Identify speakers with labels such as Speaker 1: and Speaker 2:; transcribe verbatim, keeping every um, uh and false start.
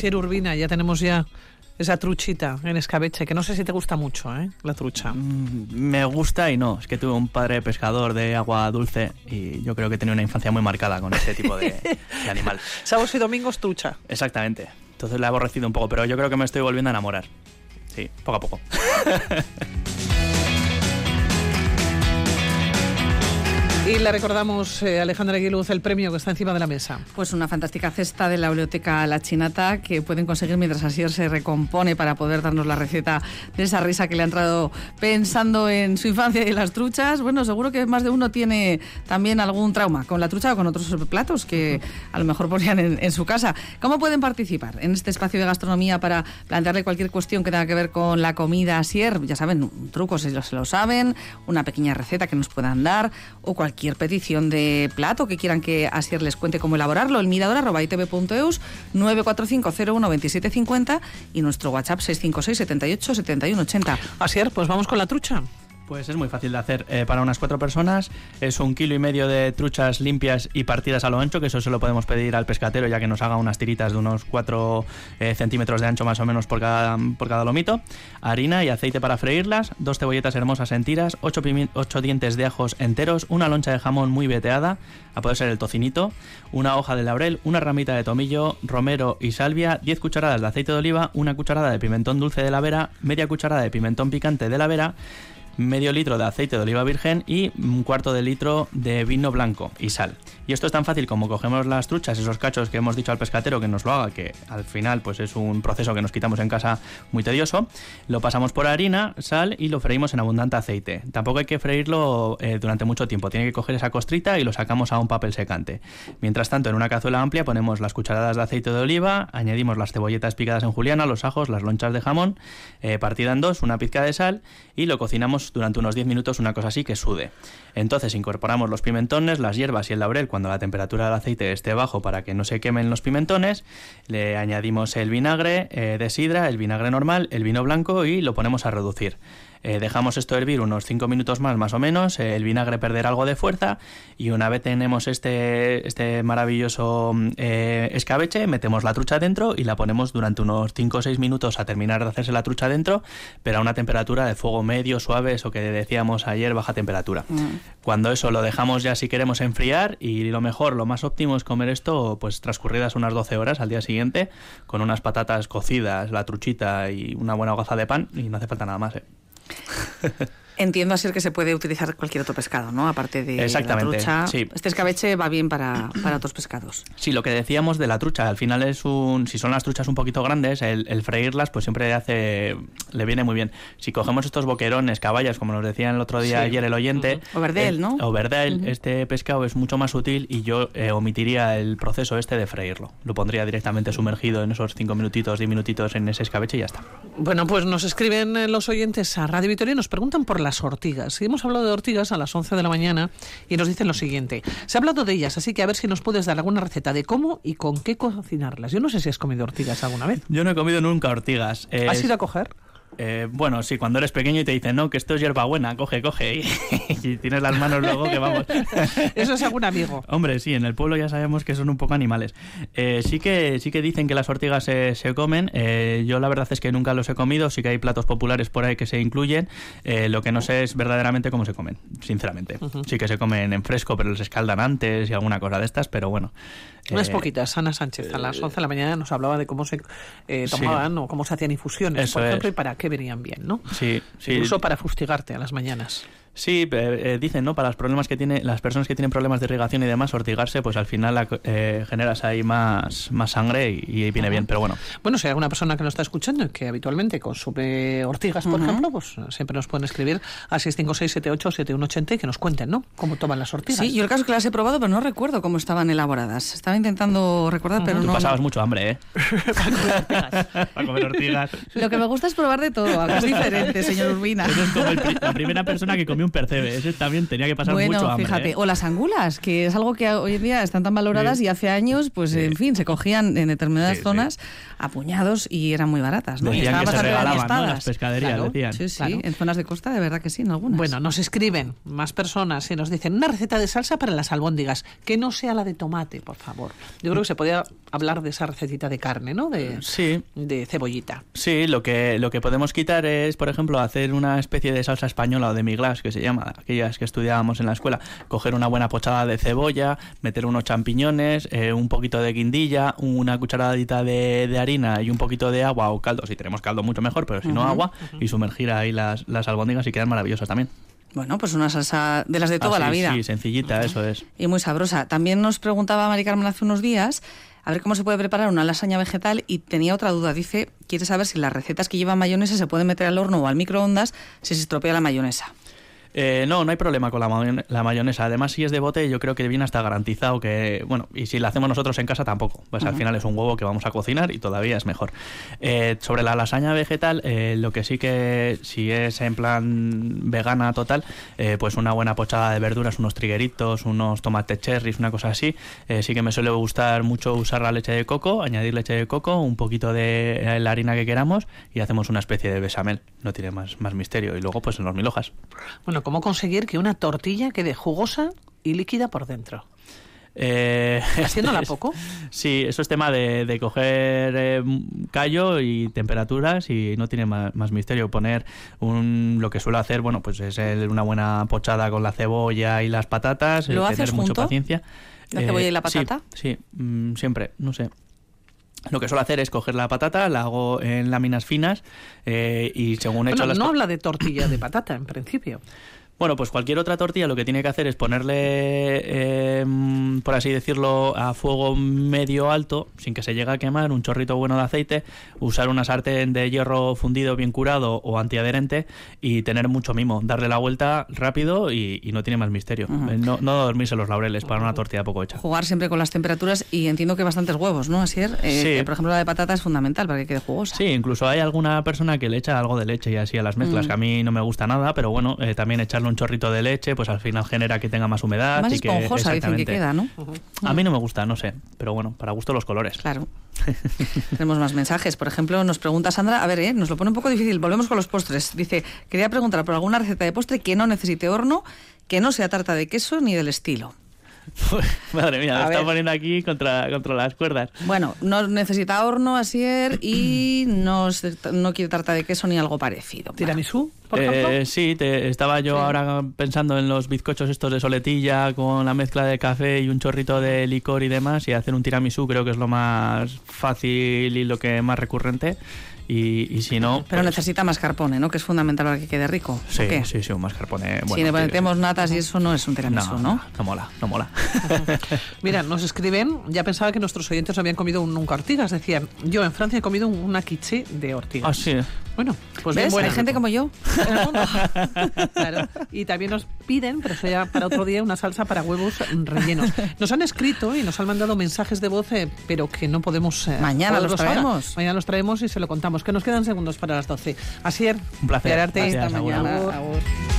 Speaker 1: Asier Urbina, ya tenemos ya esa truchita en escabeche, que no sé si te gusta mucho, ¿eh? La trucha.
Speaker 2: Mm, me gusta y no, es que tuve un padre pescador de agua dulce y yo creo que tenía una infancia muy marcada con ese tipo de, de animal.
Speaker 1: Sábados y domingos trucha.
Speaker 2: Exactamente, entonces la he aborrecido un poco, pero yo creo que me estoy volviendo a enamorar. Sí, poco a poco.
Speaker 1: Y le recordamos, eh, Alejandra Aguiluz, el premio que está encima de la mesa.
Speaker 3: Pues una fantástica cesta de la biblioteca La Chinata que pueden conseguir mientras Asier se recompone para poder darnos la receta de esa risa que le ha entrado pensando en su infancia y las truchas. Bueno, seguro que más de uno tiene también algún trauma con la trucha o con otros platos que a lo mejor ponían en, en su casa. ¿Cómo pueden participar en este espacio de gastronomía para plantearle cualquier cuestión que tenga que ver con la comida, Asier? Ya saben, un truco si se lo saben, una pequeña receta que nos puedan dar o cualquier Cualquier petición de plato que quieran que Asier les cuente cómo elaborarlo, el mirador arroba itv punto eus, nueve cuatro cinco cero uno veintisiete cincuenta y nuestro WhatsApp seis cinco seis setenta y ocho setenta y uno ochenta.
Speaker 1: Asier, pues vamos con la trucha.
Speaker 2: Pues es muy fácil de hacer. Eh, para unas cuatro personas es un kilo y medio de truchas limpias y partidas a lo ancho, que eso se lo podemos pedir al pescatero ya que nos haga unas tiritas de unos cuatro eh, centímetros de ancho más o menos por cada, por cada lomito. Harina y aceite para freírlas, dos cebolletas hermosas en tiras, ocho, pimi- ocho dientes de ajos enteros, una loncha de jamón muy veteada, a poder ser el tocinito, una hoja de laurel, una ramita de tomillo, romero y salvia, diez cucharadas de aceite de oliva, una cucharada de pimentón dulce de la Vera, media cucharada de pimentón picante de la Vera, medio litro de aceite de oliva virgen y un cuarto de litro de vino blanco y sal. Y esto es tan fácil como cogemos las truchas, esos cachos que hemos dicho al pescatero que nos lo haga, que al final pues es un proceso que nos quitamos en casa muy tedioso, lo pasamos por harina, sal y lo freímos en abundante aceite. Tampoco hay que freírlo eh, durante mucho tiempo, tiene que coger esa costrita y lo sacamos a un papel secante. Mientras tanto, en una cazuela amplia ponemos las cucharadas de aceite de oliva, añadimos las cebolletas picadas en juliana, los ajos, las lonchas de jamón, eh, partida en dos, una pizca de sal y lo cocinamos durante unos diez minutos, una cosa así que sude. Entonces incorporamos los pimentones, las hierbas y el laurel cuando la temperatura del aceite esté bajo para que no se quemen los pimentones. Le añadimos el vinagre eh, de sidra, el vinagre normal, el vino blanco y lo ponemos a reducir. Eh, dejamos esto hervir unos cinco minutos más, más o menos, eh, el vinagre perderá algo de fuerza y una vez tenemos este, este maravilloso eh, escabeche, metemos la trucha dentro y la ponemos durante unos cinco o seis minutos a terminar de hacerse la trucha dentro, pero a una temperatura de fuego medio, suave, eso que decíamos ayer, baja temperatura. Mm. Cuando eso lo dejamos ya si queremos enfriar y lo mejor, lo más óptimo es comer esto pues transcurridas unas doce horas al día siguiente con unas patatas cocidas, la truchita y una buena hogaza de pan y no hace falta nada más, ¿eh?
Speaker 3: Entiendo así que se puede utilizar cualquier otro pescado, ¿no? Aparte de la trucha.
Speaker 2: Sí.
Speaker 3: Este escabeche va bien para, para otros pescados.
Speaker 2: Sí, lo que decíamos de la trucha, al final es un... Si son las truchas un poquito grandes, el, el freírlas pues siempre hace... le viene muy bien. Si cogemos estos boquerones, caballas, como nos decía el otro día sí. ayer el oyente...
Speaker 3: Uh-huh. O verdel,
Speaker 2: eh,
Speaker 3: ¿no?
Speaker 2: O verdel,
Speaker 3: uh-huh.
Speaker 2: Este pescado es mucho más sutil y yo eh, omitiría el proceso este de freírlo. Lo pondría directamente sumergido en esos cinco minutitos, diez minutitos en ese escabeche y ya está.
Speaker 1: Bueno, pues nos escriben los oyentes a Radio Vitoria y nos preguntan por las ortigas. Y hemos hablado de ortigas a las once de la mañana y nos dicen lo siguiente. Se ha hablado de ellas, así que a ver si nos puedes dar alguna receta de cómo y con qué cocinarlas. Yo no sé si has comido ortigas alguna vez.
Speaker 2: Yo no he comido nunca ortigas.
Speaker 1: Eh, ¿Has ido a coger?
Speaker 2: Eh, bueno, sí, cuando eres pequeño y te dicen, no, que esto es hierbabuena, coge, coge, y, y tienes las manos luego que vamos.
Speaker 1: Eso es algún amigo.
Speaker 2: Hombre, sí, en el pueblo ya sabemos que son un poco animales. Eh, sí que sí que dicen que las ortigas se, se comen, eh, yo la verdad es que nunca los he comido, sí que hay platos populares por ahí que se incluyen, eh, lo que no sé es verdaderamente cómo se comen, sinceramente. Uh-huh. Sí que se comen en fresco, pero los escaldan antes y alguna cosa de estas, pero bueno.
Speaker 1: Unas
Speaker 2: eh,
Speaker 1: poquitas. Ana Sánchez a las once de la mañana nos hablaba de cómo se eh, tomaban sí. o cómo se hacían infusiones,
Speaker 2: Eso
Speaker 1: por ejemplo,
Speaker 2: es.
Speaker 1: y para qué venían bien, ¿no?
Speaker 2: Sí, sí.
Speaker 1: Incluso para fustigarte a las mañanas.
Speaker 2: Sí, eh, dicen, ¿no? Para los problemas que tiene, las personas que tienen problemas de irrigación y demás, ortigarse, pues al final eh, generas ahí más, más sangre y, y viene uh-huh. bien, pero bueno.
Speaker 1: Bueno, si hay alguna persona que nos está escuchando y que habitualmente consume ortigas, por uh-huh. ejemplo, pues siempre nos pueden escribir a seis cinco seis siete ocho siete uno ochenta y que nos cuenten, ¿no? Cómo toman las ortigas.
Speaker 3: Sí, yo el caso es que las he probado, pero no recuerdo cómo estaban elaboradas. Estaba intentando recordar, uh-huh. pero
Speaker 2: Tú
Speaker 3: no...
Speaker 2: Tú pasabas mucho hambre, ¿eh?
Speaker 1: Para comer ortigas.
Speaker 2: Para comer ortigas.
Speaker 3: Lo que me gusta es probar de todo, algo es diferente, señor Urbina.
Speaker 2: Eso es como el pri- la primera persona que comió comí un percebe. Ese también tenía que pasar
Speaker 3: bueno,
Speaker 2: mucho hambre.
Speaker 3: Fíjate,
Speaker 2: ¿eh?
Speaker 3: o las angulas, que es algo que hoy en día están tan valoradas
Speaker 2: Sí.
Speaker 3: y hace años, pues
Speaker 2: Sí.
Speaker 3: en fin, se cogían en determinadas
Speaker 2: Sí,
Speaker 3: zonas
Speaker 2: sí.
Speaker 3: a puñados y eran muy baratas, ¿no? Y
Speaker 2: Decían
Speaker 3: estaban
Speaker 2: que se
Speaker 3: bastante
Speaker 2: regalaban, ¿no?
Speaker 3: estadas.
Speaker 2: Las pescaderías,
Speaker 1: Claro.
Speaker 2: decían.
Speaker 3: Sí, sí,
Speaker 1: Claro.
Speaker 3: en zonas de costa de verdad que sí, en algunas.
Speaker 1: Bueno, nos escriben más personas y nos dicen una receta de salsa para las albóndigas, que no sea la de tomate, por favor. Yo creo que se podía hablar de esa recetita de carne, ¿no? De,
Speaker 2: Sí.
Speaker 1: de cebollita.
Speaker 2: Sí, lo que, lo que podemos quitar es, por ejemplo, hacer una especie de salsa española o de miglas, que se llama, aquellas que estudiábamos en la escuela. Coger una buena pochada de cebolla, meter unos champiñones, eh, un poquito de guindilla, una cucharadita de, de harina y un poquito de agua o caldo. Si tenemos caldo, mucho mejor, pero si no,
Speaker 3: Ujú,
Speaker 2: agua. Y sumergir ahí las, las albóndigas y quedan maravillosas también.
Speaker 3: Bueno, pues una salsa de las de toda
Speaker 2: Ah, sí,
Speaker 3: la vida.
Speaker 2: Sí, sencillita,
Speaker 3: Ujú.
Speaker 2: eso es.
Speaker 3: Y muy sabrosa. También nos preguntaba Mari Carmen hace unos días a ver cómo se puede preparar una lasaña vegetal y tenía otra duda. Dice, quiere saber si las recetas que llevan mayonesa se pueden meter al horno o al microondas si se estropea la mayonesa.
Speaker 2: Eh, no, no hay problema con la, mayon- la mayonesa. Además, si es de bote, yo creo que viene hasta garantizado que... Bueno, y si la hacemos nosotros en casa, tampoco. Pues uh-huh. Al final es un huevo que vamos a cocinar y todavía es mejor. Eh, sobre la lasaña vegetal, eh, lo que sí que... Si es en plan vegana total, eh, pues una buena pochada de verduras, unos trigueritos, unos tomates cherries, una cosa así. Eh, sí que me suele gustar mucho usar la leche de coco, añadir leche de coco, un poquito de la harina que queramos y hacemos una especie de bechamel. No tiene más, más misterio. Y luego, pues en los mil hojas.
Speaker 1: Bueno, ¿cómo conseguir que una tortilla quede jugosa y líquida por dentro?
Speaker 2: Eh,
Speaker 1: ¿Haciéndola poco?
Speaker 2: Sí, eso es tema de, de coger eh, callo y temperaturas y no tiene más, más misterio. Poner un, lo que suelo hacer, bueno, pues es el, una buena pochada con la cebolla y las patatas.
Speaker 3: ¿Lo
Speaker 2: eh,
Speaker 3: haces
Speaker 2: tener
Speaker 3: junto?
Speaker 2: mucha paciencia.
Speaker 3: ¿La cebolla y la patata?
Speaker 2: Sí, sí mmm, siempre, no sé. Lo que suelo hacer es coger la patata, la hago en láminas finas eh, y según he
Speaker 1: bueno,
Speaker 2: hecho las...
Speaker 1: no habla de tortilla de patata, en principio.
Speaker 2: Bueno, pues cualquier otra tortilla lo que tiene que hacer es ponerle, eh, por así decirlo, a fuego medio alto, sin que se llegue a quemar, un chorrito bueno de aceite, usar una sartén de hierro fundido bien curado o antiadherente y tener mucho mimo, darle la vuelta rápido y, y no tiene más misterio. Uh-huh. No, no dormirse los laureles para una tortilla poco hecha.
Speaker 3: Jugar siempre con las temperaturas y entiendo que bastantes huevos, ¿no, Asier? Eh,
Speaker 2: sí.
Speaker 3: que, por ejemplo, la de patata es fundamental para que quede jugosa.
Speaker 2: Sí, incluso hay alguna persona que le echa algo de leche y así a las mezclas, mm. que a mí no me gusta nada, pero bueno, eh, también echarle un chorrito de leche, pues al final genera que tenga más humedad.
Speaker 3: Más
Speaker 2: y que,
Speaker 3: esponjosa dicen que queda, ¿no?
Speaker 2: Uh-huh. A mí no me gusta, no sé, pero bueno, para gusto los colores.
Speaker 3: Claro. Tenemos más mensajes. Por ejemplo, nos pregunta Sandra, a ver, eh, nos lo pone un poco difícil, volvemos con los postres. Dice, quería preguntar por alguna receta de postre que no necesite horno, que no sea tarta de queso ni del estilo.
Speaker 2: Madre mía, me
Speaker 3: a
Speaker 2: está
Speaker 3: ver.
Speaker 2: poniendo aquí contra, contra las cuerdas.
Speaker 3: Bueno, no necesita horno, Asier, y no, no quiere tarta de queso ni algo parecido.
Speaker 1: ¿Tiramisú, por ejemplo?
Speaker 2: Eh, sí, te, estaba yo sí. ahora pensando en los bizcochos estos de soletilla con la mezcla de café y un chorrito de licor y demás, y hacer un tiramisú creo que es lo más fácil y lo que más recurrente. Y, y si no...
Speaker 3: Pero
Speaker 2: pues...
Speaker 3: necesita mascarpone, ¿no? Que es fundamental para que quede rico.
Speaker 2: Sí,
Speaker 3: ¿qué?
Speaker 2: sí, sí, un mascarpone. Bueno,
Speaker 3: si le metemos natas y eso no es un tiramisú, ¿no?
Speaker 2: No, no mola, no mola.
Speaker 1: Mira, nos escriben, ya pensaba que nuestros oyentes habían comido un, nunca ortigas. Decían, yo en Francia he comido una quiche de ortigas.
Speaker 2: Ah, sí.
Speaker 1: Bueno, pues
Speaker 3: ¿ves?
Speaker 1: bien buena.
Speaker 3: Hay gente como yo
Speaker 1: en el mundo. Claro. Y también nos piden, pero eso ya para otro día, una salsa para huevos rellenos. Nos han escrito y nos han mandado mensajes de voz, eh, pero que no podemos... Eh,
Speaker 3: Mañana los traemos.
Speaker 1: Ahora. Mañana los traemos y se lo contamos. Que nos quedan segundos para las doce. Asier,
Speaker 2: un placer.
Speaker 1: Gracias,
Speaker 3: hasta mañana.
Speaker 1: Agur.